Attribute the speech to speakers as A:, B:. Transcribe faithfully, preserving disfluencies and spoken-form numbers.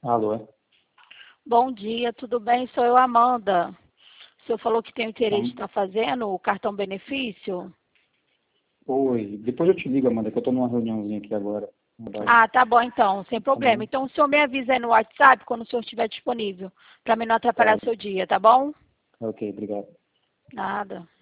A: Alô?
B: Bom dia, tudo bem? Sou eu, Amanda. O senhor falou que tem interesse em
A: Então,
B: estar fazendo o cartão benefício?
A: oi. Depois eu te ligo, Amanda, que eu tô numa reuniãozinha aqui agora. Vai.
B: Ah, tá bom então, sem
A: Tá
B: problema.
A: bom?
B: Então o senhor me avisa aí no WhatsApp quando o senhor estiver disponível, para mim não
A: Tá,
B: atrapalhar seu dia, tá bom?
A: ok, obrigado.
B: Nada.